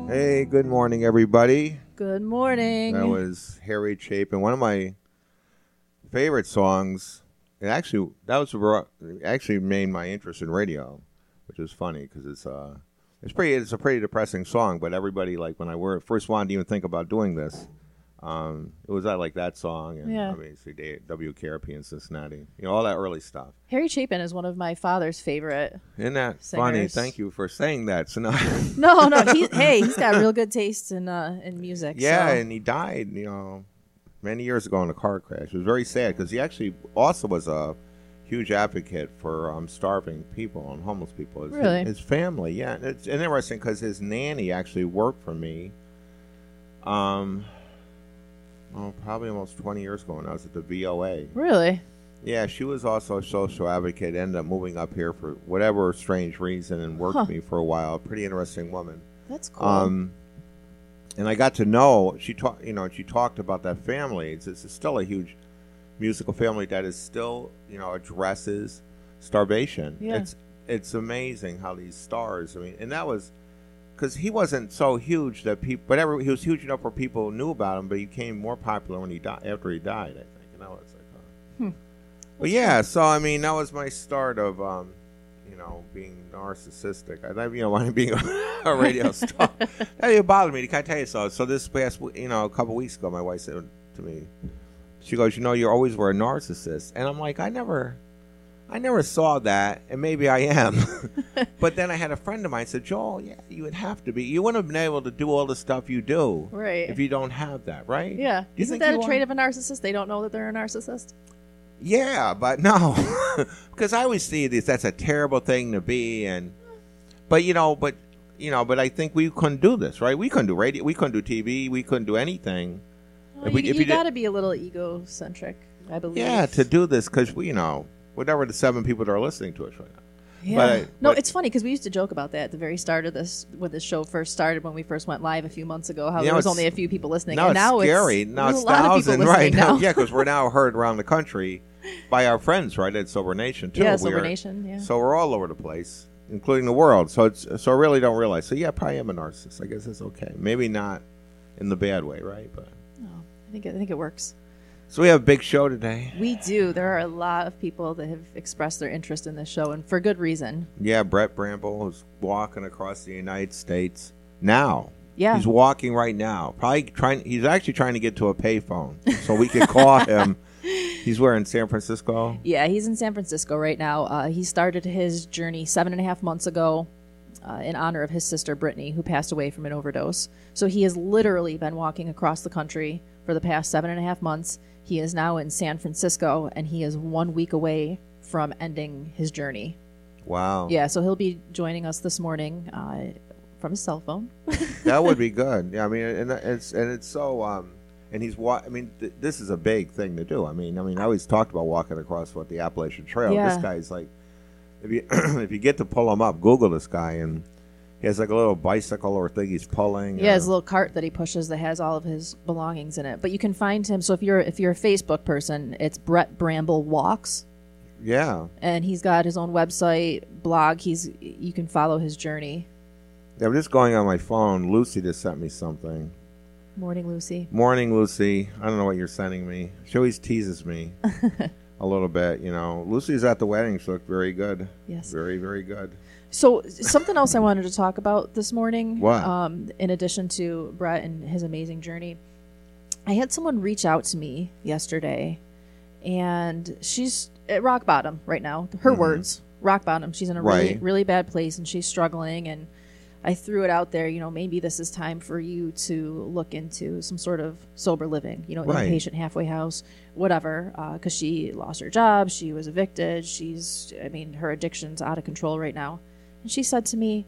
Hey, good morning, everybody. Good morning. That was Harry Chapin, one of my favorite songs. It actually made my interest in radio, which is funny because it's a pretty depressing song. But everybody, like, when I first wanted to even think about doing this, it was like that song, and obviously WKRP in Cincinnati, all that early stuff. Harry Chapin is one of my father's favorite. Isn't that singers. Funny? Thank you for saying that. So No. He's got real good taste in music. Yeah, so. And he died, many years ago in a car crash. It was very sad because he actually also was a huge advocate for starving people and homeless people. Really? His family, yeah. It's interesting because his nanny actually worked for me. Probably almost 20 years ago when I was at the VOA. Really? Yeah, she was also a social advocate. Ended up moving up here for whatever strange reason and worked with me for a while. Pretty interesting woman. That's cool. And I got to know she talked about that family. It's still a huge musical family that is still addresses starvation. Yeah. It's amazing how these stars. And that was. Because he wasn't so huge that people, but he was huge enough where people knew about him. But he became more popular when he died. After he died, I think, and that was like, But yeah, so that was my start of, being narcissistic. I wanted to be a radio star. That bothered me. Can I tell you so? So this past, a couple weeks ago, my wife said to me, she goes, you always were a narcissist, and I'm like, I never saw that, and maybe I am. But then I had a friend of mine said, Joel, yeah, you would have to be. You wouldn't have been able to do all the stuff you do if you don't have that, right? Yeah. Isn't that a trait of a narcissist? They don't know that they're a narcissist? Yeah, but no. Because I always see that's a terrible thing to be. But I think we couldn't do this, right? We couldn't do radio. We couldn't do TV. We couldn't do anything. Well, you got to be a little egocentric, I believe. Yeah, to do this because whatever the 7 people that are listening to us right now. Yeah. It's funny because we used to joke about that at the very start of this, when this show first started, when we first went live a few months ago, how there was only a few people listening. Now it's scary. Now it's thousands, right? Now. Yeah, because we're now heard around the country by our friends, right, at Sober Nation, too. Yeah, Sober Nation, yeah. So we're all over the place, including the world. So I really don't realize. So, yeah, probably am a narcissist. I guess it's okay. Maybe not in the bad way, right? But no, I think it works. So we have a big show today. We do. There are a lot of people that have expressed their interest in this show, and for good reason. Yeah, Brett Bramble is walking across the United States now. Yeah. He's walking right now. He's actually trying to get to a payphone so we can call him. He's where, in San Francisco? Yeah, he's in San Francisco right now. He started his journey 7.5 months ago in honor of his sister, Brittany, who passed away from an overdose. So he has literally been walking across the country for the past 7.5 months. He is now in San Francisco, and he is 1 week away from ending his journey. Wow. Yeah, so he'll be joining us this morning from his cell phone. That would be good. Yeah, and it's so. And he's this is a big thing to do. I always talked about walking across the Appalachian Trail. Yeah. This guy's like, if you get to pull him up, Google this guy, and he has like a little bicycle or thing he's pulling. Yeah, his little cart that he pushes that has all of his belongings in it. But you can find him. So if you're a Facebook person, it's Brett Bramble Walks. Yeah. And he's got his own website, blog. You can follow his journey. Yeah, I'm just going on my phone. Lucy just sent me something. Morning, Lucy. Morning, Lucy. I don't know what you're sending me. She always teases me a little bit, Lucy's at the wedding. She looked very good. Yes. Very, very good. So something else I wanted to talk about this morning. What? In addition to Brett and his amazing journey, I had someone reach out to me yesterday, and she's at rock bottom right now. Her words, rock bottom. She's in a really, really bad place, and she's struggling, and I threw it out there, maybe this is time for you to look into some sort of sober living, inpatient halfway house, whatever, because she lost her job. She was evicted. Her addiction's out of control right now. And she said to me,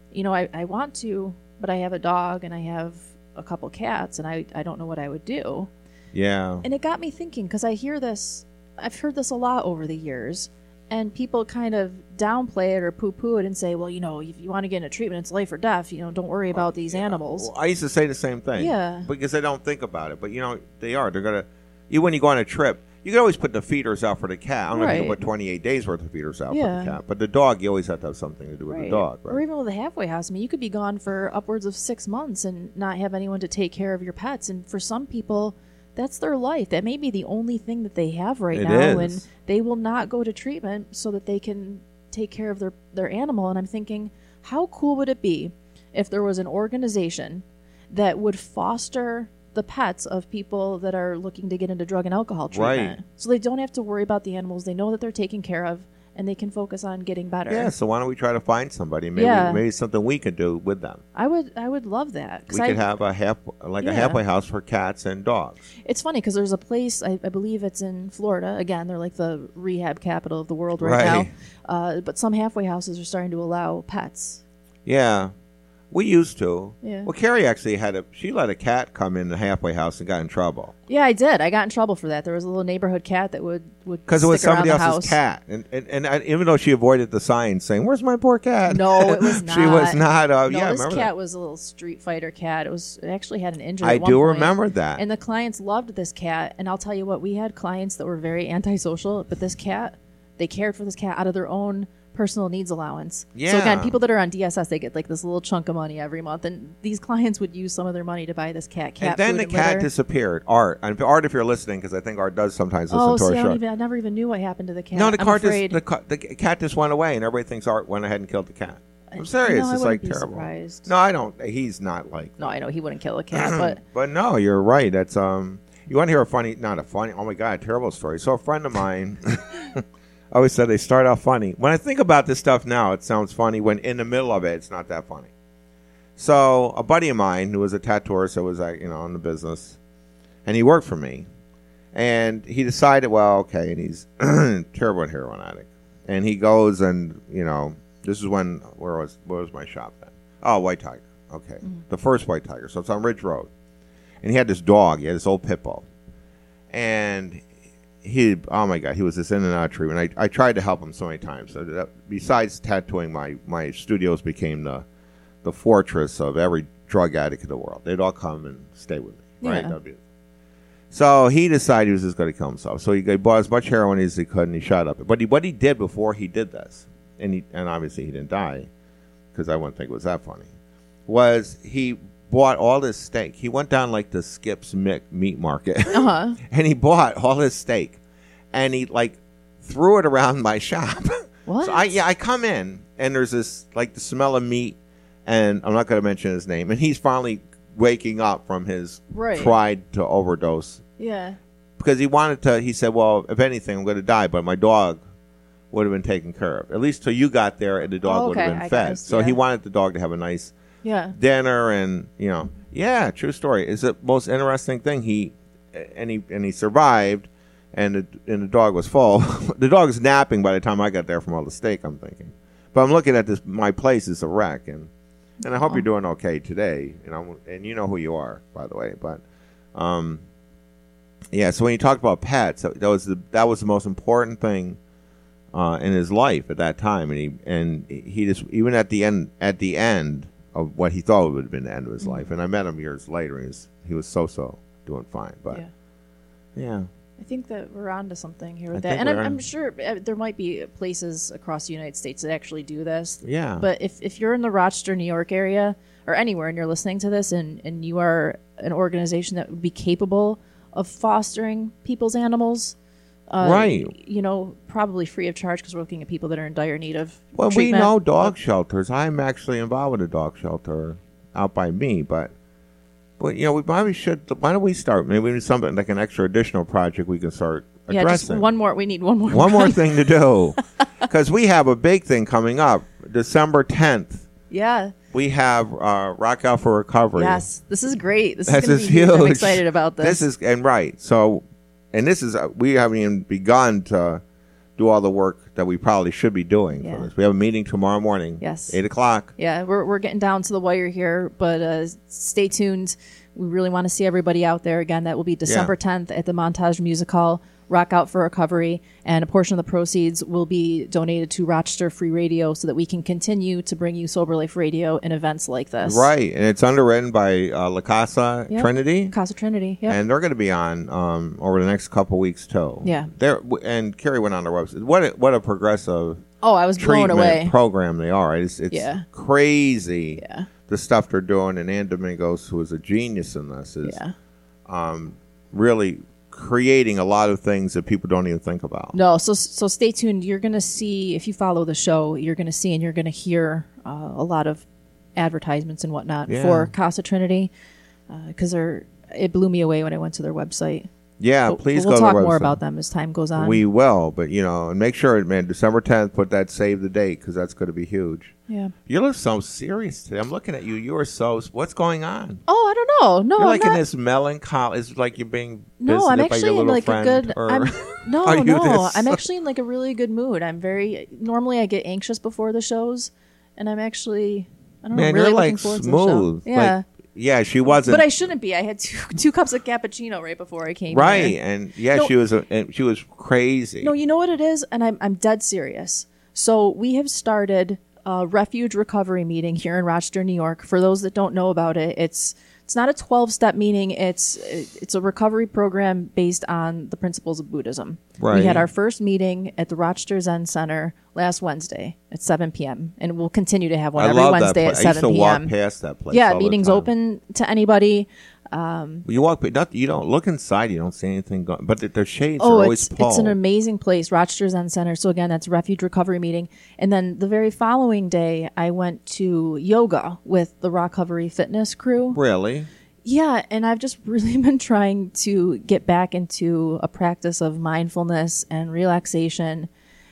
I want to, but I have a dog and I have a couple cats, and I don't know what I would do. Yeah. And it got me thinking, because I've heard this a lot over the years. And people kind of downplay it or poo-poo it and say, well, if you want to get into treatment, it's life or death. Don't worry about these animals. Well, I used to say the same thing. Yeah. Because they don't think about it. But, they are. They're going to, when you go on a trip, You can always put the feeders out for the cat. I don't know if you can Right. put 28 days worth of feeders out for Yeah. the cat. But the dog, you always have to have something to do with the dog. Right? Or even with a halfway house. I mean, you could be gone for upwards of 6 months and not have anyone to take care of your pets. And for some people, that's their life. That may be the only thing that they have right It now. is. And they will not go to treatment so that they can take care of their animal. And I'm thinking, how cool would it be if there was an organization that would foster the pets of people that are looking to get into drug and alcohol treatment? Right. So they don't have to worry about the animals. They know that they're taken care of, and they can focus on getting better. Yeah, so why don't we try to find somebody? Maybe maybe it's something we could do with them. I would love that. 'Cause We could have a halfway house for cats and dogs. It's funny because there's a place, I believe it's in Florida. Again, they're like the rehab capital of the world right now. But some halfway houses are starting to allow pets. Yeah, we used to. Yeah. Well, Carrie actually she let a cat come in the halfway house and got in trouble. Yeah, I did. I got in trouble for that. There was a little neighborhood cat that would Because it was stick around somebody the else's house. cat. And even though she avoided the sign saying, "Where's my poor cat?" No, it was not. She was not. No, yeah, I this remember cat that. was a little street fighter cat. It actually had an injury. I at one do point. remember that. And the clients loved this cat. And I'll tell you what, we had clients that were very antisocial, but this cat, they cared for this cat out of their own personal needs allowance. Yeah. So again, people that are on DSS, they get like this little chunk of money every month, and these clients would use some of their money to buy this cat and then food the and cat litter. disappeared. Art, if you're listening, because I think Art does sometimes listen Oh, to see, our show. I never even knew what happened to the cat. No, the cat just went away, and everybody thinks Art went ahead and killed the cat. I'm serious. No, I It's wouldn't like be terrible. surprised. No, I don't. He's not like. No, I know he wouldn't kill a cat, But no, you're right. That's You want to hear a funny? Oh my god, terrible story. So a friend of mine. I always said they start out funny. When I think about this stuff now, it sounds funny. When in the middle of it, it's not that funny. So a buddy of mine who was a tattooer, so was in the business, and he worked for me, and he decided, well, okay, and he's terrible heroin addict, and he goes and this is when where was my shop then? Oh, White Tiger. Okay, the first White Tiger. So it's on Ridge Road, and he had this dog. He had this old pit bull, and oh my god, he was this in and out treatment. I tried to help him so many times. So besides tattooing, my studios became the fortress of every drug addict in the world. They'd all come and stay with me, right? Yeah. So he decided he was just going to kill himself. So he bought as much heroin as he could, and he shot up. But what he did before he did this, and obviously he didn't die, because I wouldn't think it was that funny, was he bought all this steak. He went down like the Skip's meat market, and he bought all this steak, and he threw it around my shop. What? So I come in, and there's this the smell of meat, and I'm not going to mention his name, and he's finally waking up from his tried to overdose. Yeah. Because he said, well, if anything, I'm going to die, but my dog would have been taken care of. At least till you got there, and the dog would have been fed. So he wanted the dog to have a nice dinner, and true story. It's the most interesting thing. He survived, and the dog was full. The dog was napping by the time I got there from all the steak, I'm thinking. But I'm looking at this. My place is a wreck, and I hope you're doing okay today. And you know who you are, by the way. But so when you talked about pets, that was the most important thing in his life at that time, and he just, even at the end of what he thought would have been the end of his life, and I met him years later, and he was so doing fine, but yeah. I think that we're on to something here with that, and I'm sure there might be places across the United States that actually do this. Yeah. But if you're in the Rochester, New York area, or anywhere, and you're listening to this, and you are an organization that would be capable of fostering people's animals, right? Probably free of charge, because we're looking at people that are in dire need of treatment. We know dog shelters. I'm actually involved with a dog shelter out by me, but we probably should. Why don't we start? Maybe we need something like an extra additional project we can start addressing. Yeah, just one more. We need one more. One more thing to do, because we have a big thing coming up, December 10th. Yeah. We have Rock Out for Recovery. Yes, this is great. This is huge. Huge. I'm excited about this. We haven't even begun to do all the work that we probably should be doing for this. We have a meeting tomorrow morning. Yes. 8:00. Yeah, we're getting down to the wire here, but stay tuned. We really want to see everybody out there. Again, that will be December 10th at the Montage Music Hall. Rock Out for Recovery, and a portion of the proceeds will be donated to Rochester Free Radio so that we can continue to bring you Sober Life Radio and events like this. Right, and it's underwritten by La Casa Trinity. Casa Trinity, yeah. And they're going to be on over the next couple weeks too. Yeah. And Carrie went on their website. What a progressive I was blown away. program they are. It's crazy. Yeah. The stuff they're doing, and Ann Domingos, who is a genius in this, is really creating a lot of things that people don't even think about. No, so stay tuned. You're going to see, if you follow the show, you're going to see and you're going to hear a lot of advertisements and whatnot for Casa Trinity, because it blew me away when I went to their website. Yeah, please we'll go to their website. We'll talk more about them as time goes on. We will, but, and make sure, man, December 10th, put that, save the date, because that's going to be huge. Yeah. You look so serious today. I'm looking at you. You are so, what's going on? Oh, I don't know. No, you're like I'm not. In this melancholy, it's like you're being No, I'm by actually your in little like friend, a good, or I'm actually in like a really good mood. Normally I get anxious before the shows, and I'm actually, I don't know, man, really you're looking like forward smooth. to the show. Yeah. Yeah, she wasn't. But I shouldn't be. I had two cups of cappuccino right before I came right, here. and she was crazy. No, you know what it is, and I'm dead serious. So we have started a refuge recovery meeting here in Rochester, New York. For those that don't know about it, it's not a 12-step meeting. It's a recovery program based on the principles of Buddhism. Right. We had our first meeting at the Rochester Zen Center last Wednesday at 7 p.m. and we'll continue to have one every Wednesday at 7 p.m. I used to walk past that place. Yeah, meetings open to anybody. You walk, you don't look inside. You don't see anything going, but their shades are always pulled. It's an amazing place, Rochester Zen Center. So again, that's refuge recovery meeting. And then the very following day, I went to yoga with the Recovery Fitness crew. Really? Yeah, and I've just really been trying to get back into a practice of mindfulness and relaxation,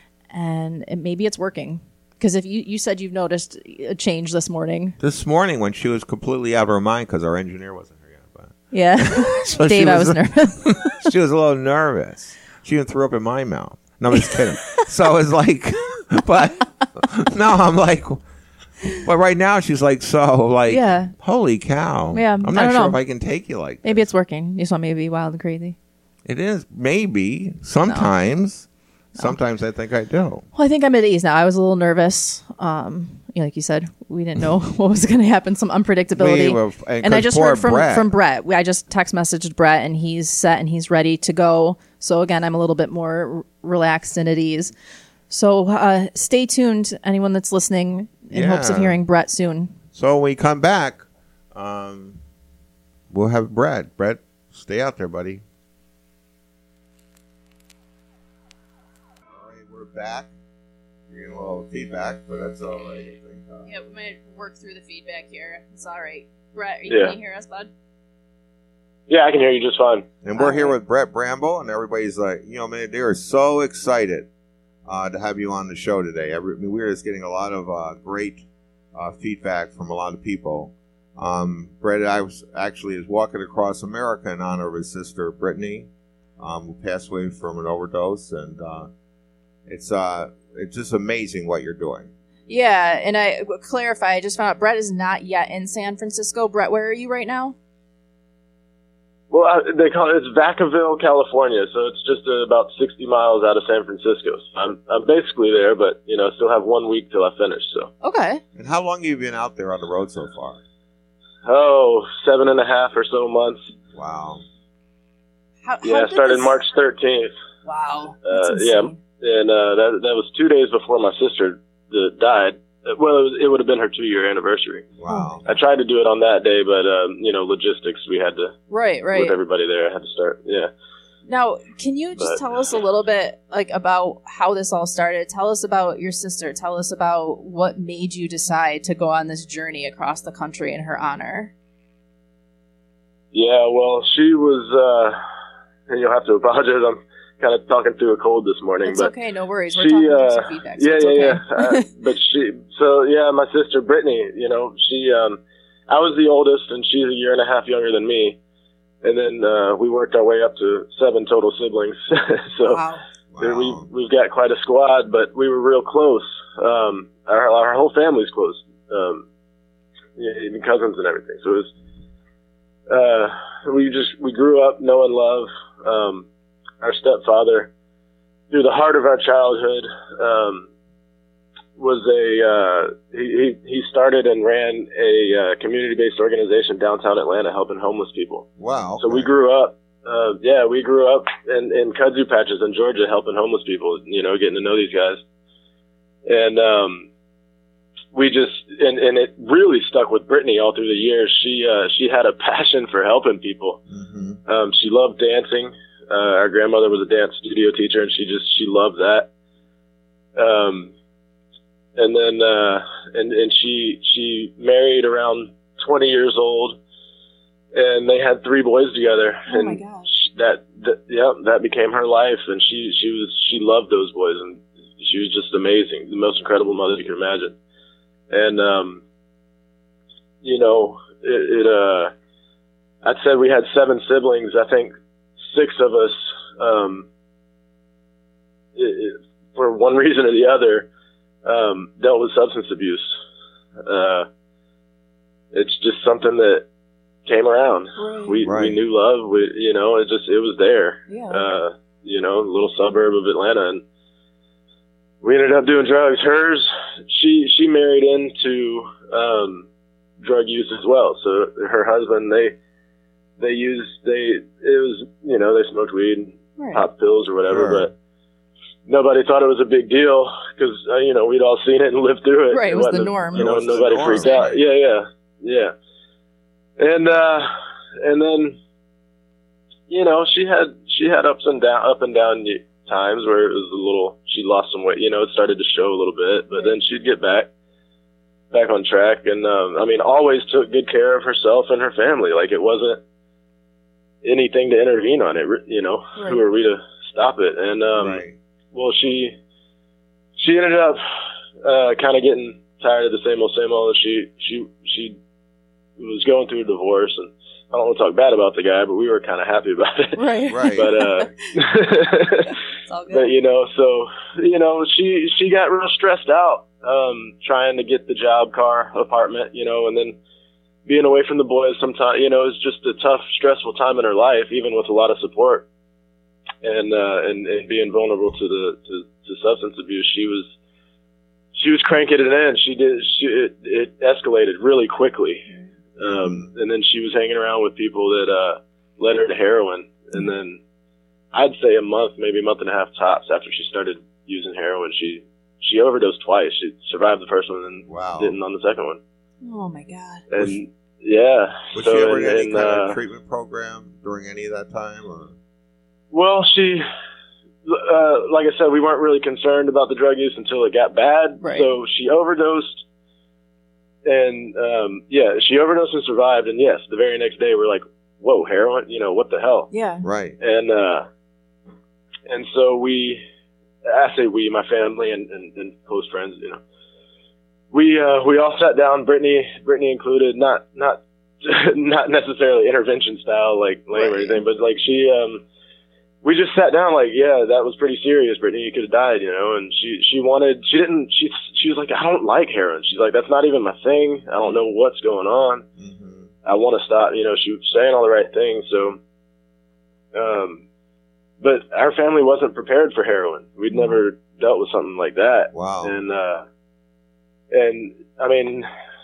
and maybe it's working. Because if you said you've noticed a change this morning. This morning when she was completely out of her mind because our engineer wasn't. Yeah. So Dave, I was nervous. She was a little nervous. She even threw up in my mouth. No, I'm just kidding. So it's like, but no, I'm like, but right now she's like, holy cow. Yeah. I'm not sure if I can take you like Maybe it's working. You just want me to be wild and crazy. It is. Maybe. Sometimes. No. Sometimes I think I do. Well, I think I'm at ease now. I was a little nervous. Like you said, we didn't know what was going to happen, some unpredictability. And I just heard from Brett. I just text messaged Brett, and he's set and he's ready to go. So again, I'm a little bit more relaxed and at ease. So stay tuned, anyone that's listening, in hopes of hearing Brett soon. So when we come back, we'll have Brett. Brett, stay out there, buddy. All right, we're back. You're getting a little feedback, but that's all right. Yeah, we might work through the feedback here. It's all right. Brett, can you hear us, bud? Yeah, I can hear you just fine. And we're here with Brett Bramble, and everybody's like, man, they are so excited to have you on the show today. We're just getting a lot of great feedback from a lot of people. Brett is walking across America in honor of his sister, Brittany, who passed away from an overdose, and it's just amazing what you're doing. Yeah, and I clarify, I just found out Brett is not yet in San Francisco. Brett, where are you right now? Well, they call it's Vacaville, California, so it's just about 60 miles out of San Francisco. So I'm basically there, but still have 1 week till I finish. So okay. And how long have you been out there on the road so far? 7.5 or so months. Wow. I started March 13th. Wow. Yeah, and that was 2 days before my sister died. Well, it would have been her 2-year anniversary. Wow. I tried to do it on that day, but logistics, we had to. Right. With everybody there, I had to start. Yeah. Now, can you just tell us a little bit about how this all started? Tell us about your sister. Tell us about what made you decide to go on this journey across the country in her honor. Yeah, well, she was. And you'll have to apologize. I'm kind of talking through a cold this morning. It's okay, no worries. We're talking through some feedback. So but my sister Brittany, she, I was the oldest, and she's a year and a half younger than me, and then we worked our way up to 7 total siblings. So we've got quite a squad, but we were real close. Our whole family's close, even cousins and everything. So it was, we grew up knowing love. our stepfather, through the heart of our childhood, was he started and ran a community-based organization downtown Atlanta helping homeless people. Wow. Okay. So we grew up in kudzu patches in Georgia helping homeless people, getting to know these guys. And and it really stuck with Brittany all through the years. She had a passion for helping people. Mm-hmm. She loved dancing. Our grandmother was a dance studio teacher, and she loved that. And then and she married around 20 years old, and they had 3 boys together. Oh my gosh! That became her life, and she loved those boys, and she was just amazing, the most incredible mother you can imagine. And I'd said we had 7 siblings. I think 6 of us, for one reason or the other, dealt with substance abuse. It's just something that came around. Right. We knew love. It was there. Yeah. A little suburb of Atlanta, and we ended up doing drugs. She married into drug use as well. So her husband, they smoked weed, right, popped pills or whatever, sure, but nobody thought it was a big deal because we'd all seen it and lived through it. Right, it was the norm. Nobody freaked out. Yeah. And then she had up and down times where it was she lost some weight. It started to show a little bit, but then she'd get back on track, and always took good care of herself and her family. Like, it wasn't anything to intervene on it. Right. Who are we to stop it? And right. Well, she ended up kind of getting tired of the same old. She was going through a divorce, and I don't want to talk bad about the guy, but we were kind of happy about it. Right. But it's all good. But she got real stressed out trying to get the job, car, apartment, and then being away from the boys sometimes, it was just a tough, stressful time in her life, even with a lot of support. And being vulnerable to substance abuse, she was cranking it in. It escalated really quickly, and then she was hanging around with people that led her to heroin. And then I'd say a month, maybe a month and a half tops after she started using heroin, she overdosed twice. She survived the first one and didn't on the second one. Oh my God! And was she ever in any kind of treatment program during any of that time, or? Well, like I said, we weren't really concerned about the drug use until it got bad. Right. So she overdosed, and she overdosed and survived. And yes, the very next day we're like, "Whoa, heroin! What the hell?" Yeah. Right. And so I say we, my family and close friends, we all sat down, Brittany included, not necessarily intervention style, like lame or anything, but like we just sat down like, yeah, that was pretty serious, Brittany, you could have died, and she was like, I don't like heroin. She's like, that's not even my thing. I don't know what's going on. Mm-hmm. I want to stop. She was saying all the right things. So, but our family wasn't prepared for heroin. We'd never dealt with something like that. Wow. And I mean,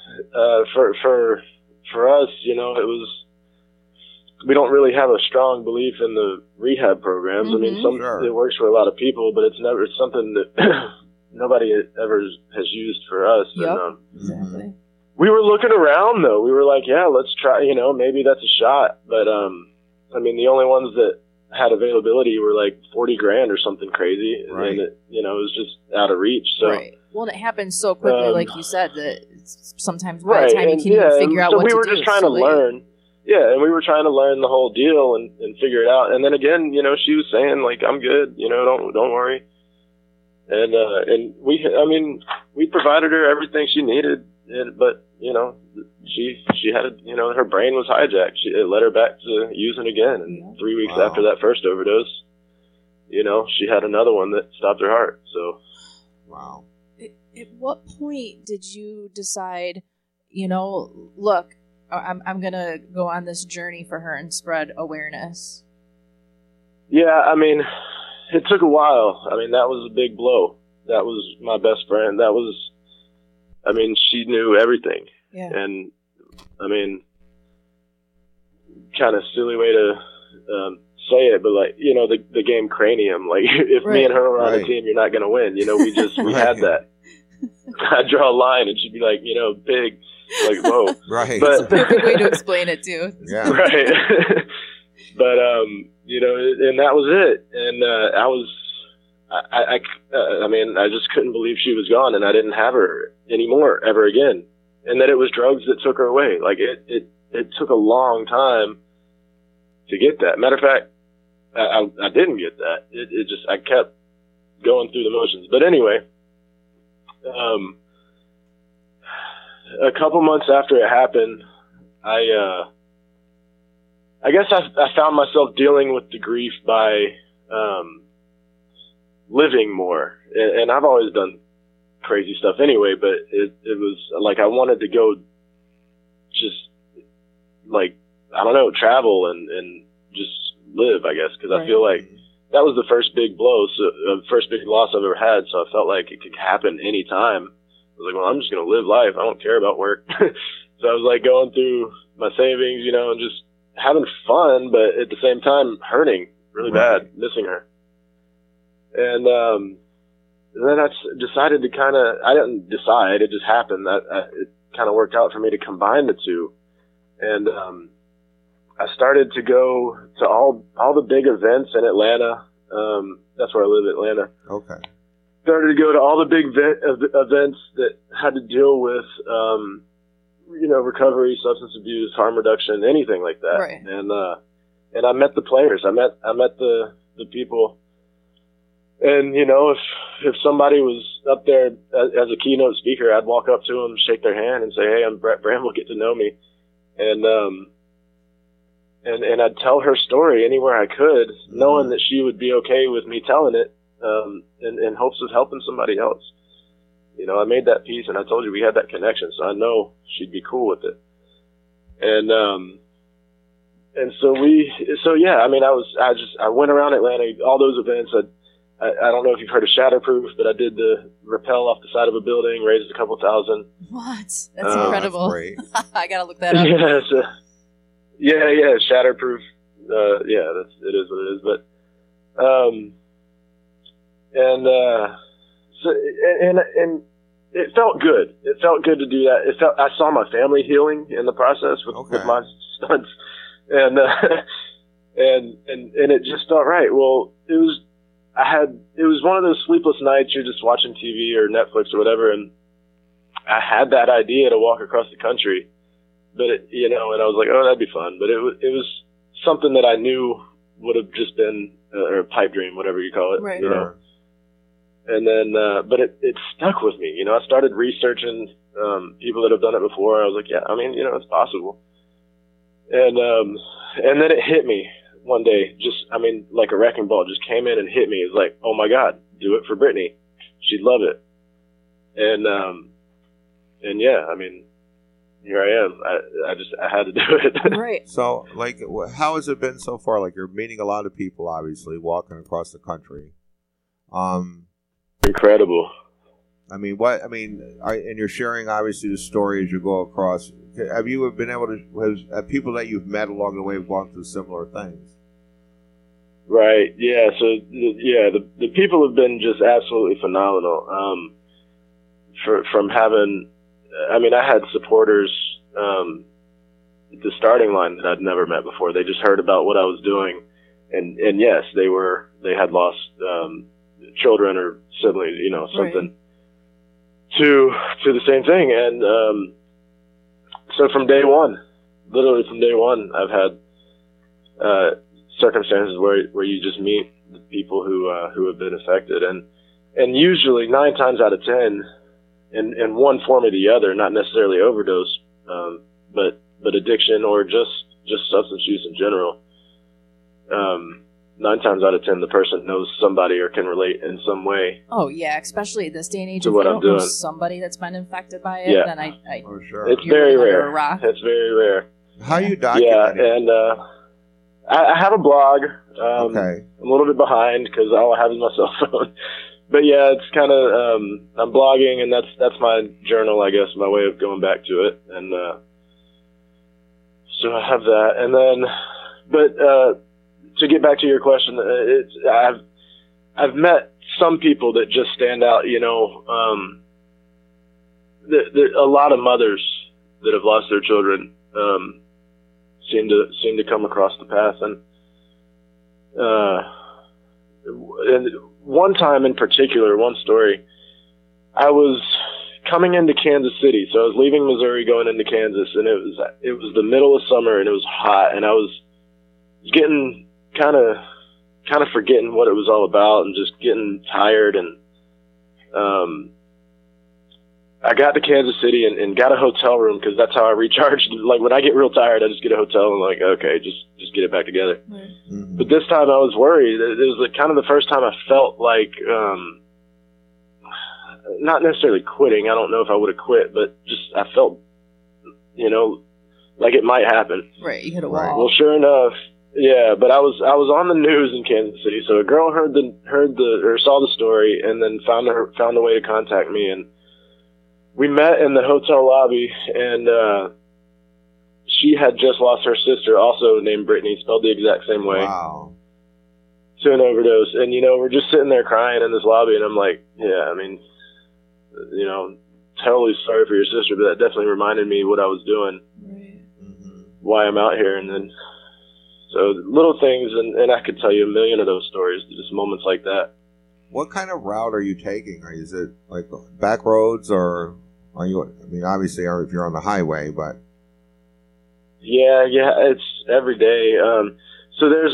for us, it was, we don't really have a strong belief in the rehab programs. Mm-hmm. I mean, it works for a lot of people, but it's something that nobody ever has used for us. Yep. And, exactly. We were looking around though. We were like, yeah, let's try, maybe that's a shot. But, I mean, the only ones that had availability were like $40,000 or something crazy. Right. And it was just out of reach. So. Right. Well, it happens so quickly, like you said, that sometimes by the time you can even figure out what to do. So we were just trying to learn. Yeah, and we were trying to learn the whole deal and figure it out. And then again, she was saying like, I'm good, don't worry. And we provided her everything she needed, but she had her brain was hijacked. It led her back to using again. And 3 weeks after that first overdose, she had another one that stopped her heart. So, wow. At what point did you decide, look, I'm going to go on this journey for her and spread awareness? Yeah, I mean, it took a while. I mean, that was a big blow. That was my best friend. She knew everything. Yeah. And, I mean, kind of silly way to say it, but like, the game Cranium, like if me and her were on the team, you're not going to win. We had that. I'd draw a line and she'd be like, big, like, whoa. Right. But, it's a perfect way to explain it too. Yeah. Right. But, and that was it. And I just couldn't believe she was gone and I didn't have her anymore ever again. And that it was drugs that took her away. Like it took a long time to get that. Matter of fact, I didn't get that. I kept going through the motions. But anyway, a couple months after it happened, I guess I found myself dealing with the grief by living more. And I've always done crazy stuff anyway, but it was like I wanted to go just, like, I don't know, travel and just live, I guess, because I feel like that was the first big blow, first big loss I've ever had, so I felt like it could happen anytime. I was like, well, I'm just going to live life. I don't care about work. So I was like going through my savings, and just having fun, but at the same time hurting really bad, missing her. And then I decided to I didn't decide, it just happened. It kind of worked out for me to combine the two. And I started to go to all the big events in Atlanta. That's where I live, Atlanta. Okay. Started to go to all the big events that had to deal with, recovery, substance abuse, harm reduction, anything like that. Right. And I met the players. I met the people. And, if somebody was up there as a keynote speaker, I'd walk up to them, shake their hand and say, hey, I'm Brett Bramble, get to know me. And I'd tell her story anywhere I could, knowing that she would be okay with me telling it, in hopes of helping somebody else. I made that peace, and I told you we had that connection, so I know she'd be cool with it. And I went around Atlanta, all those events. I don't know if you've heard of Shatterproof, but I did the rappel off the side of a building, raised a couple thousand. What? That's incredible. That's I gotta look that up. Yeah, Shatterproof. It is what it is. But, and it felt good. It felt good to do that. I saw my family healing in the process with my stunts, and it just felt right. Well, it was one of those sleepless nights. You're just watching TV or Netflix or whatever, and I had that idea to walk across the country, but and I was like, oh, that'd be fun. But it was something that I knew would have just been a pipe dream, whatever you call it. Right. And then, but it stuck with me. I started researching people that have done it before. I was like, yeah, it's possible. And then it hit me one day, like a wrecking ball just came in and hit me. It's like, oh my God, do it for Brittany. She'd love it. And yeah, here I am. I had to do it. Right. So, like, how has it been so far? Like, you're meeting a lot of people, obviously, walking across the country. Incredible. And you're sharing, obviously, the story as you go across. Have you been able to, have people that you've met along the way have gone through similar things? Right. Yeah. So, the people have been just absolutely phenomenal. From having, I had supporters at the starting line that I'd never met before. They just heard about what I was doing, and yes, they had lost children or siblings, something to the same thing. And so from day one, literally from day one, I've had circumstances where you just meet the people who have been affected, and usually 9 times out of 10, in one form or the other, not necessarily overdose, but addiction or just substance use in general. 9 times out of 10, the person knows somebody or can relate in some way. Oh yeah, especially this day and age. To if what you I'm don't know doing. somebody that's been infected by it, then I for sure. It's very really rare. under a rock. It's very rare. How you document it? Yeah, and I have a blog. Okay. I'm a little bit behind because all I have is my cell phone. But yeah, it's kind of I'm blogging, and that's my journal, I guess, my way of going back to it. And so I have that. And then, but to get back to your question, I've met some people that just stand out. You know, a lot of mothers that have lost their children seem to come across the path, and one time in particular, one story, I was coming into Kansas City, so I was leaving Missouri going into Kansas, and it was the middle of summer and it was hot, and I was getting kind of forgetting what it was all about and just getting tired, and I got to Kansas City and got a hotel room because that's how I recharged. Like when I get real tired, I just get a hotel and like, okay, just get it back together. Mm-hmm. But this time I was worried. It was like kind of the first time I felt like, not necessarily quitting. I don't know if I would have quit, but just I felt, you know, like it might happen. Right, you hit a wall. Well, sure enough, yeah. But I was on the news in Kansas City, so a girl saw the story and then found a way to contact me, and we met in the hotel lobby, and she had just lost her sister, also named Brittany, spelled the exact same way. Wow. To an overdose. And, you know, we're just sitting there crying in this lobby, and I'm like, yeah, I mean, you know, totally sorry for your sister, but that definitely reminded me what I was doing, right. Mm-hmm. Why I'm out here. And then, so little things, and I could tell you a million of those stories, just moments like that. What kind of route are you taking? Is it like back roads, or are you, I mean, obviously if you're on the highway, but. Yeah, it's every day. So there's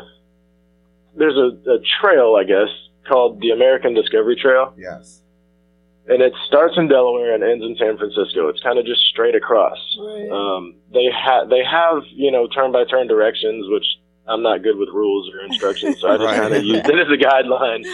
a trail, I guess, called the American Discovery Trail. Yes. And it starts in Delaware and ends in San Francisco. It's kind of just straight across. Right. They have, you know, turn-by-turn directions, which I'm not good with rules or instructions, so I just kind of used it as a guideline.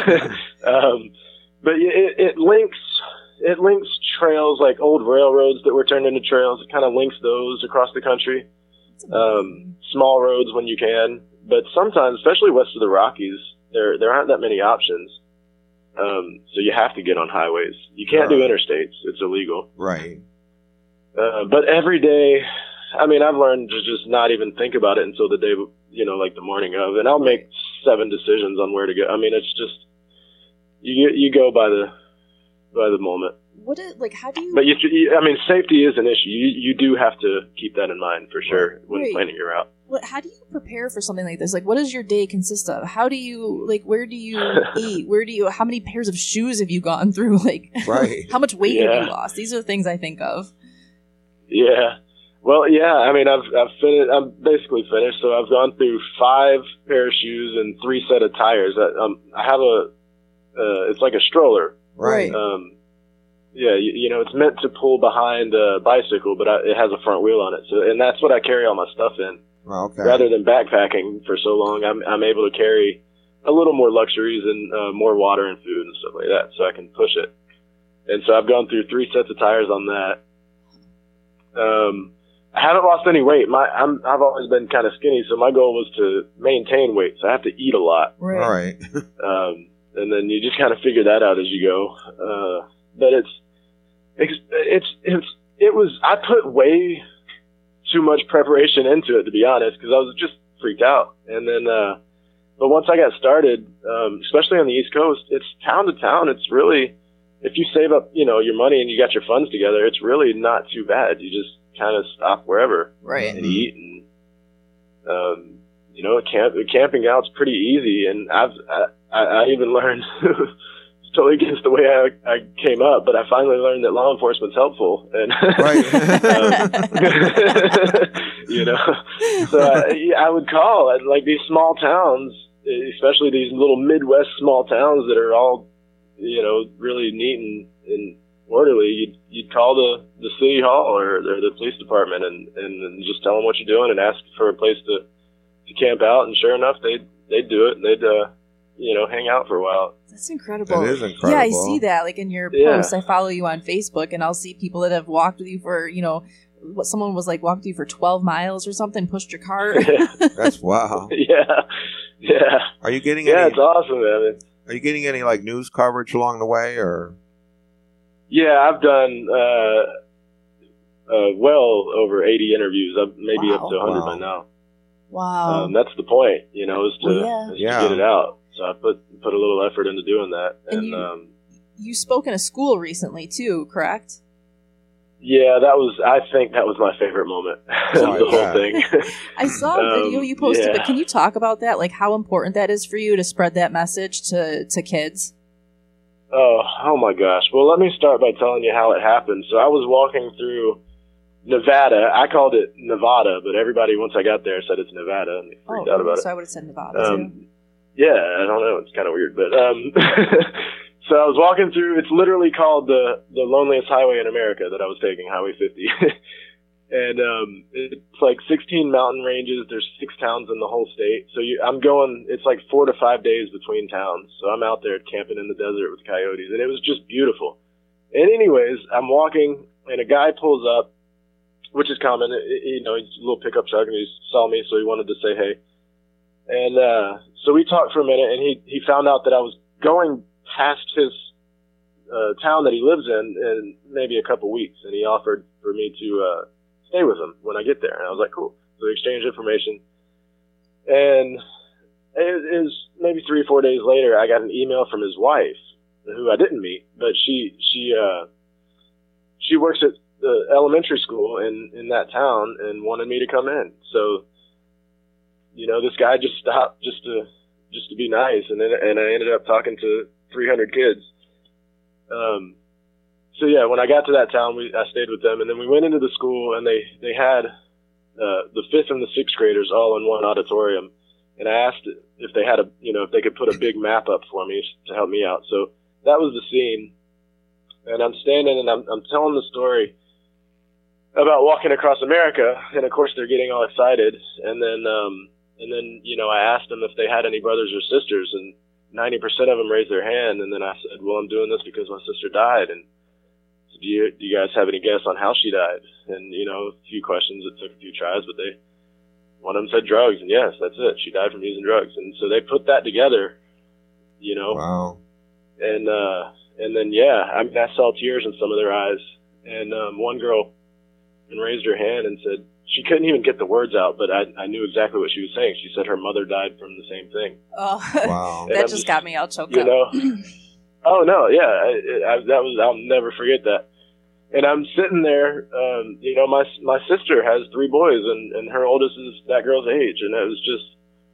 But it links trails, like old railroads that were turned into trails. It kind of links those across the country. Small roads when you can, but sometimes, especially west of the Rockies, there aren't that many options. So you have to get on highways. You can't do interstates; it's illegal. Right. But every day, I mean, I've learned to just not even think about it until the day, you know, like the morning of, and I'll make 7 decisions on where to go. I mean, it's just you go by the moment. How do you? But I mean, safety is an issue. You do have to keep that in mind for sure when planning your route. How do you prepare for something like this? Like, what does your day consist of? How do you, where do you eat? How many pairs of shoes have you gone through? How much weight have you lost? These are the things I think of. Yeah. Well, yeah. I mean, I'm basically finished. So I've gone through 5 pair of shoes and 3 set of tires. I have it's like a stroller. Right. Yeah, you know, it's meant to pull behind a bicycle, but it has a front wheel on it. So, and that's what I carry all my stuff in. Okay. Rather than backpacking for so long, I'm able to carry a little more luxuries and more water and food and stuff like that, so I can push it. And so I've gone through 3 sets of tires on that. I haven't lost any weight. I've always been kind of skinny, so my goal was to maintain weight. So I have to eat a lot. Right. All right. And then you just kind of figure that out as you go. But I put way too much preparation into it, to be honest, because I was just freaked out. And then, but once I got started, especially on the East Coast, it's town to town. It's really, if you save up, you know, your money and you got your funds together, it's really not too bad. You just kind of stop wherever and eat, and you know, camping out's pretty easy. And I even learned. Totally against the way I came up, but I finally learned that law enforcement's helpful, and you know, so I would call like these small towns, especially these little Midwest small towns that are all, you know, really neat and orderly. You'd call the city hall or the police department and just tell them what you're doing and ask for a place to camp out, and sure enough, they'd do it, and they'd you know, hang out for a while. That's incredible. That is incredible. Yeah, I see that. Like in your posts, I follow you on Facebook, and I'll see people that have walked with you for, you know, what someone was like walking you for 12 miles or something, pushed your cart. That's wow. Yeah. Are you getting any? Yeah, it's awesome, man. Are you getting any like news coverage along the way, or? Yeah, I've done well over 80 interviews. Maybe up to 100 by now. Wow. That's the point, is to get it out. So I put a little effort into doing that. And you spoke in a school recently too, correct? Yeah, I think that was my favorite moment of the whole thing. I saw a video you posted, but can you talk about that? Like how important that is for you to spread that message to kids? Oh my gosh. Well, let me start by telling you how it happened. So I was walking through Nevada. I called it Nevada, but everybody, once I got there, said it's Nevada, and they freaked out about it. So I would have said Nevada, too. Yeah, I don't know. It's kind of weird, but so I was walking through. It's literally called the loneliest highway in America that I was taking, Highway 50. And it's like 16 mountain ranges. There's 6 towns in the whole state. So I'm going, it's like 4 to 5 days between towns. So I'm out there camping in the desert with coyotes, and it was just beautiful. And anyways, I'm walking, and a guy pulls up, which is common. He's a little pickup truck, and he saw me, so he wanted to say hey. And so we talked for a minute, and he found out that I was going past his town that he lives in maybe a couple weeks, and he offered for me to stay with him when I get there. And I was like, cool. So we exchanged information. And it was maybe 3 or 4 days later, I got an email from his wife, who I didn't meet, but she works at the elementary school in that town and wanted me to come in. So, this guy just stopped just to be nice. And I ended up talking to 300 kids. So yeah, when I got to that town, I stayed with them, and then we went into the school, and they had the 5th and the 6th graders all in one auditorium, and I asked if they had if they could put a big map up for me to help me out. So that was the scene, and I'm standing and I'm telling the story about walking across America, and of course they're getting all excited, and then I asked them if they had any brothers or sisters, and 90% of them raised their hand, and then I said, well, I'm doing this because my sister died, and do you guys have any guess on how she died? And, a few questions. It took a few tries, but one of them said drugs, and yes, that's it. She died from using drugs. And so they put that together, Wow. And then, I saw tears in some of their eyes. And one girl raised her hand and said, she couldn't even get the words out, but I knew exactly what she was saying. She said her mother died from the same thing. Oh, wow. That just got me all choked up. Oh, no, yeah. I'll never forget that. And I'm sitting there, my sister has 3 boys, and her oldest is that girl's age. And it was just,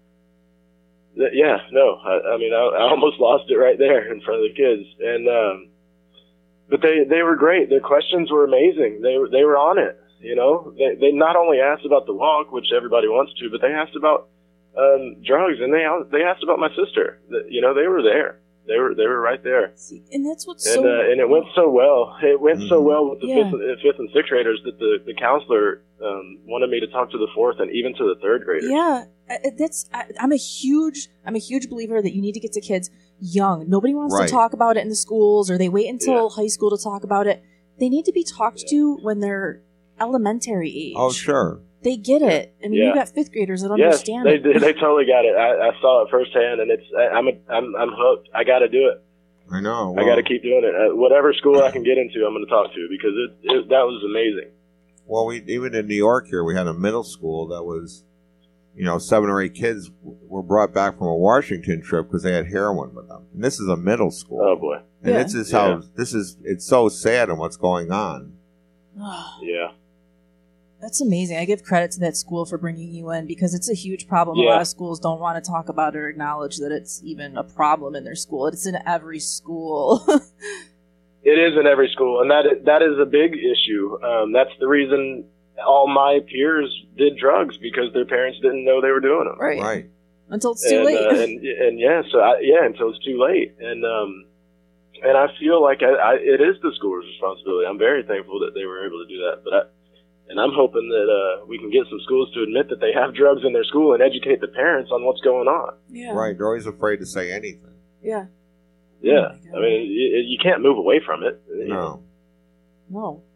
I almost lost it right there in front of the kids. And, but they were great. Their questions were amazing. They were on it. They not only asked about the walk, which everybody wants to, but they asked about drugs, and they asked about my sister. They were there. They were right there. See, and that's what's and it went so well. It went so well with the 5th and 6th graders that the counselor wanted me to talk to the 4th and even to the 3rd graders. Yeah, I'm a huge believer that you need to get to kids young. Nobody wants to talk about it in the schools, or they wait until high school to talk about it. They need to be talked to when they're elementary age. Oh, sure. They get it. I mean, you got 5th graders that understand it. They totally got it. I saw it firsthand, and I'm hooked. I got to do it. I know. Well, I got to keep doing it. Whatever school I can get into, I'm going to talk to, because that was amazing. Well, even in New York here, we had a middle school that was, 7 or 8 kids were brought back from a Washington trip because they had heroin with them. And this is a middle school. Oh boy. And this is how it's so sad and what's going on. Yeah. That's amazing. I give credit to that school for bringing you in, because it's a huge problem. A lot of schools don't want to talk about it or acknowledge that it's even a problem in their school. It's in every school. It is in every school, and that is a big issue. That's the reason all my peers did drugs, because their parents didn't know they were doing them. Right. Until it's too late. Until it's too late. And I feel like it is the school's responsibility. I'm very thankful that they were able to do that, and I'm hoping that we can get some schools to admit that they have drugs in their school and educate the parents on what's going on. Yeah. Right. They're always afraid to say anything. Yeah. Yeah. I mean, you can't move away from it. No.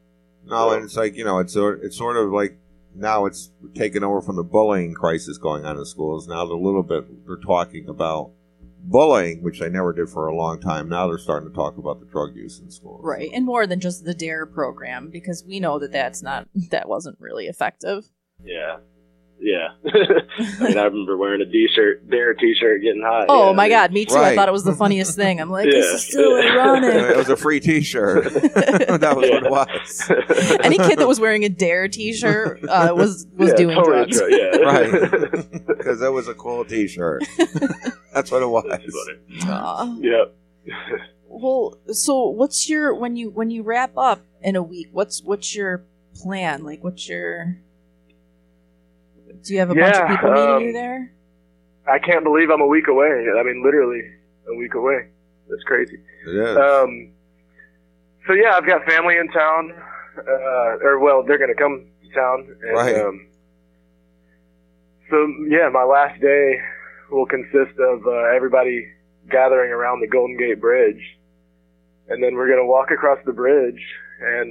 No, and it's like, it's sort of like now it's taken over from the bullying crisis going on in schools. Now they're talking about bullying, which they never did for a long time. Now they're starting to talk about the drug use in schools. Right, and more than just the DARE program, because we know that wasn't really effective. Yeah. Yeah. I mean, I remember wearing a DARE t-shirt getting high. Oh, my God, me too. Right. I thought it was the funniest thing. I'm like, this is so ironic. It was a free t-shirt. That was what it was. Any kid that was wearing a DARE t-shirt was doing drugs. Yeah. Right. Because that was a cool t-shirt. That's what it was. Yep. Well, so what's your, when you wrap up in a week, what's your plan? Like, do you have a bunch of people meeting you there? I can't believe I'm a week away. I mean, literally a week away. That's crazy. It is. So yeah, I've got family in town. They're going to come to town. And, right. So yeah, my last day will consist of everybody gathering around the Golden Gate Bridge, and then we're going to walk across the bridge, and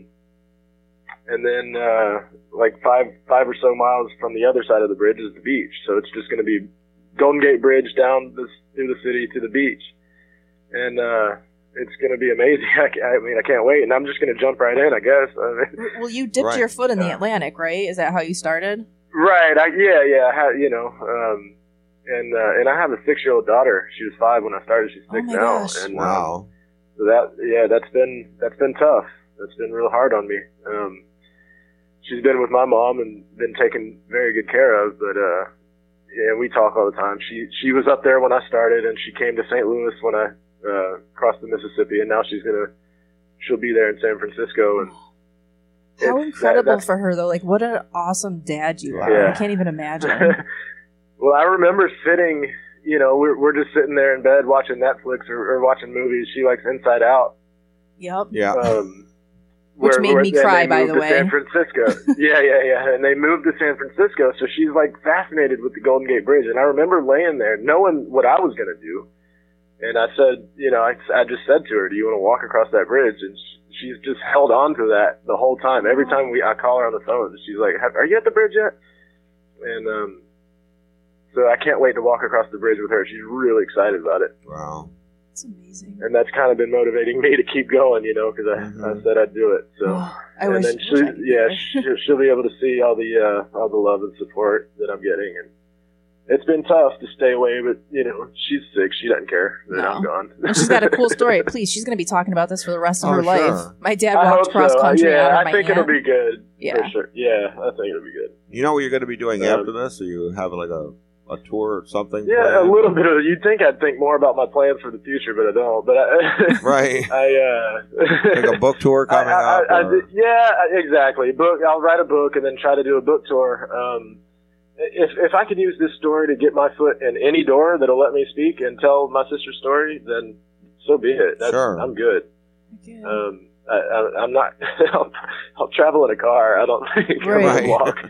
then like five or so miles from the other side of the bridge is the beach. So it's just going to be Golden Gate Bridge down through the city to the beach, and it's going to be amazing. I mean, I can't wait, and I'm just going to jump right in, I guess. Well, you dipped your foot in the Atlantic, right? Is that how you started? Right. Yeah. And I have a 6-year-old daughter. She was 5 when I started. She's 6 now. Gosh. And wow. So that's been tough. That's been real hard on me. She's been with my mom and been taken very good care of, but we talk all the time. She was up there when I started, and she came to St. Louis when I crossed the Mississippi, and now she'll be there in San Francisco. And how incredible for her, though! Like, what an awesome dad you are! Yeah. I can't even imagine. Well, I remember sitting. We're just sitting there in bed watching Netflix or watching movies. She likes Inside Out. Yep. Yeah. Which made me cry, by the way. San Francisco. Yeah. And they moved to San Francisco, so she's like fascinated with the Golden Gate Bridge. And I remember laying there, knowing what I was going to do. And I said, I just said to her, "Do you want to walk across that bridge?" And she's just held on to that the whole time. Every time I call her on the phone, she's like, "Are you at the bridge yet?" And so I can't wait to walk across the bridge with her. She's really excited about it. Wow. That's amazing. And that's kind of been motivating me to keep going, because I said I'd do it. So, and then she'll be able to see all the love and support that I'm getting, and it's been tough to stay away, but she's 6, she doesn't care that I'm gone. And she's got a cool story. Please, she's going to be talking about this for the rest of her life. My dad walked cross country out of my I think it'll be good. Yeah, for sure. Yeah, I think it'll be good. You know what you're going to be doing after this? Or you have like a tour or something? Yeah, planned? A little bit of it. You'd think I'd think more about my plans for the future, but I don't. But right. Like a book tour coming up? Yeah, exactly. I'll write a book and then try to do a book tour. If I can use this story to get my foot in any door that'll let me speak and tell my sister's story, then so be it. Sure. I'm good. I'm not. I'll travel in a car. I don't think I will walk.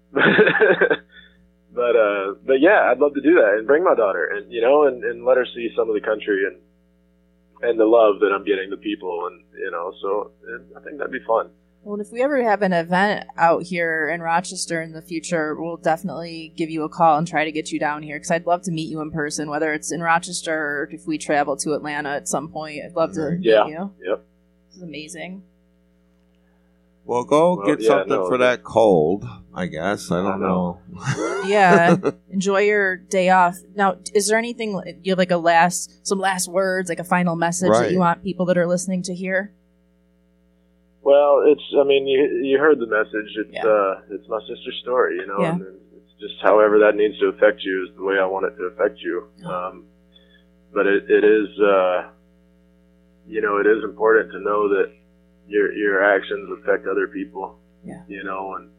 But yeah, I'd love to do that and bring my daughter and and let her see some of the country and the love that I'm getting, the people, and so I think that'd be fun. Well, if we ever have an event out here in Rochester in the future, we'll definitely give you a call and try to get you down here, because I'd love to meet you in person, whether it's in Rochester or if we travel to Atlanta at some point. I'd love to meet you. Yep. This is amazing. Well, get something for that cold, I guess. I don't know. Yeah. Enjoy your day off. Now, is there anything, you have like some last words, like a final message that you want people that are listening to hear? Well, you heard the message. It's my sister's story, and it's just however that needs to affect you is the way I want it to affect you. But it is, it is important to know that your actions affect other people. Yeah. And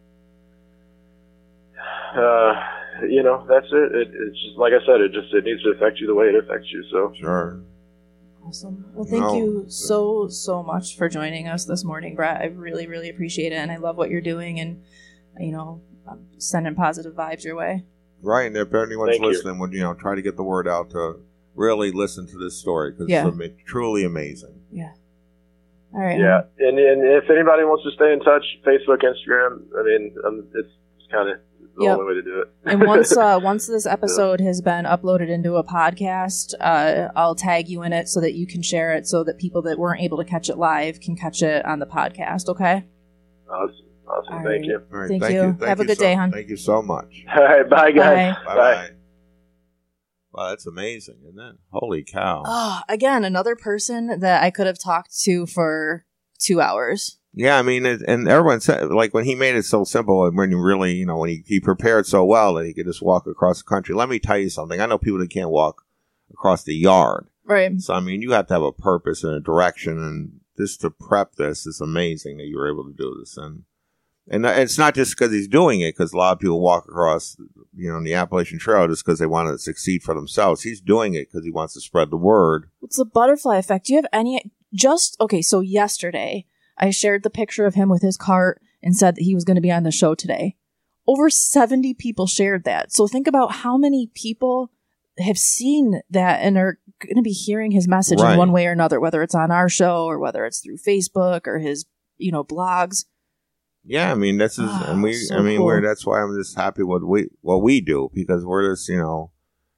that's it. It's just like I said. It needs to affect you the way it affects you. So sure. Awesome. Well, thank you so much for joining us this morning, Brett. I really, really appreciate it, and I love what you're doing, and I'm sending positive vibes your way. Right, and if anyone's listening, would try to get the word out to really listen to this story, because it's truly amazing. Yeah. All right. Yeah, and if anybody wants to stay in touch, Facebook, Instagram. I mean, it's kind of the only way to do it. And once this episode has been uploaded into a podcast, I'll tag you in it so that you can share it, so that people that weren't able to catch it live can catch it on the podcast. Okay. Awesome. Thank you. All right, thank you. Have a good day, hon. Thank you so much. All right. Bye, guys. Bye. Wow, that's amazing, isn't it? Holy cow. Oh, again, another person that I could have talked to for 2 hours. Yeah, I mean, and everyone said, like, when he made it so simple, and when you really, you know, when he prepared so well that he could just walk across the country. Let me tell you something. I know people that can't walk across the yard. Right. So, I mean, you have to have a purpose and a direction, and just to prep this is amazing that you were able to do this. And it's not just because he's doing it, because a lot of people walk across, you know, the Appalachian Trail just because they want to succeed for themselves. He's doing it because he wants to spread the word. It's the butterfly effect. Do you have any, okay, so yesterday I shared the picture of him with his cart and said that he was going to be on the show today. Over 70 people shared that. So think about how many people have seen that and are going to be hearing his message in one way or another, whether it's on our show or whether it's through Facebook or his, you know, blogs. Yeah, I mean, that's cool. That's why I'm just happy with what we do, because we're just, you know,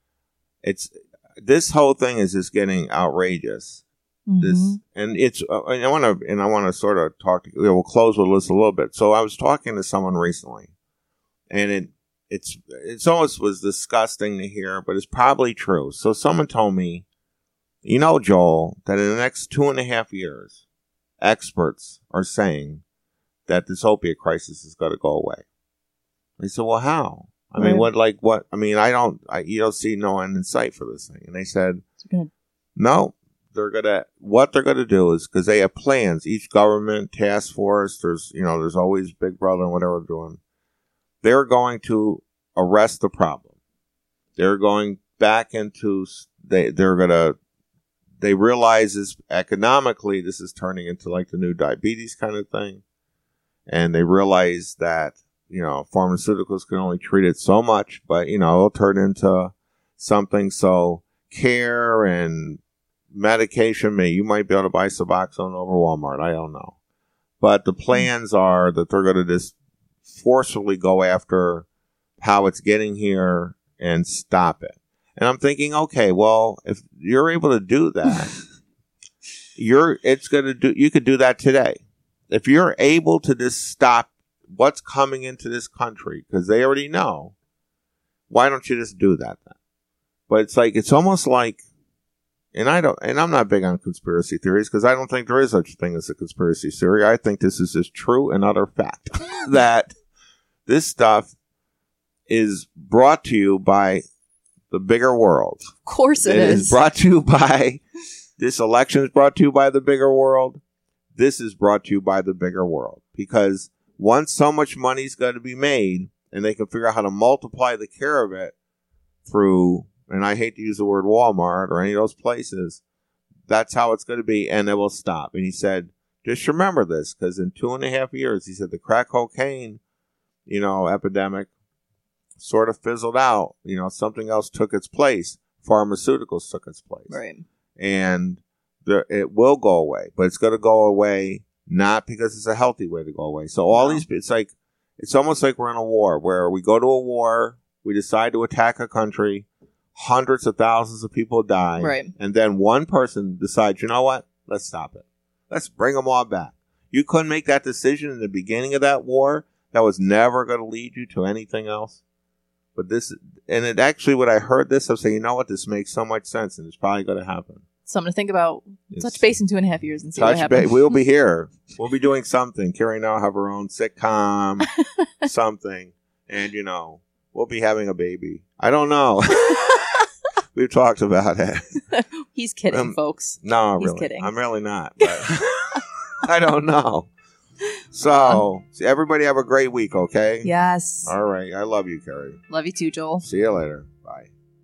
this whole thing is just getting outrageous. Mm-hmm. I want to sort of talk. We'll close with this a little bit. So I was talking to someone recently, and it's almost was disgusting to hear, but it's probably true. So someone told me, you know, Joel, that in the next 2.5 years, experts are saying that this opiate crisis is going to go away. I said, well, how? I mean, what? I mean, you don't see no end in sight for this thing. And they said, no, what they're going to do is, because they have plans, each government, task force, there's always Big Brother and whatever they're doing. They're going to arrest the problem. They're going back into, they realize this economically, this is turning into like the new diabetes kind of thing. And they realize that, you know, pharmaceuticals can only treat it so much, but, you know, it'll turn into something. So care and medication, you might be able to buy Suboxone over Walmart. I don't know. But the plans are that they're going to just forcefully go after how it's getting here and stop it. And I'm thinking, okay, well, if you're able to do that, you could do that today. If you're able to just stop what's coming into this country, because they already know, why don't you just do that then? But it's almost like, and I'm not big on conspiracy theories, because I don't think there is such a thing as a conspiracy theory. I think this is just true and utter fact that this stuff is brought to you by the bigger world. Of course it is. Brought to you by, this election is brought to you by the bigger world. This is brought to you by the bigger world, because once so much money is going to be made and they can figure out how to multiply the care of it through, and I hate to use the word Walmart or any of those places, that's how it's going to be, and it will stop. And he said, just remember this, because in 2.5 years, he said the crack cocaine, you know, epidemic sort of fizzled out. You know, something else took its place. Pharmaceuticals took its place. Right. And it will go away, but it's going to go away not because it's a healthy way to go away. So it's almost like we're in a war, where we go to a war, we decide to attack a country, hundreds of thousands of people die, right, and then one person decides, you know what? Let's stop it. Let's bring them all back. You couldn't make that decision in the beginning of that war. That was never going to lead you to anything else. But when I heard this, I was saying, you know what? This makes so much sense, and it's probably going to happen. Something to think about. Touch base in 2.5 years and see what happens. We'll be here. We'll be doing something. Carrie and I will have her own sitcom, something. And, you know, we'll be having a baby. I don't know. We've talked about it. He's kidding, folks. No, He's really. Kidding. I'm really not. But I don't know. So, everybody have a great week, okay? Yes. All right. I love you, Carrie. Love you too, Joel. See you later.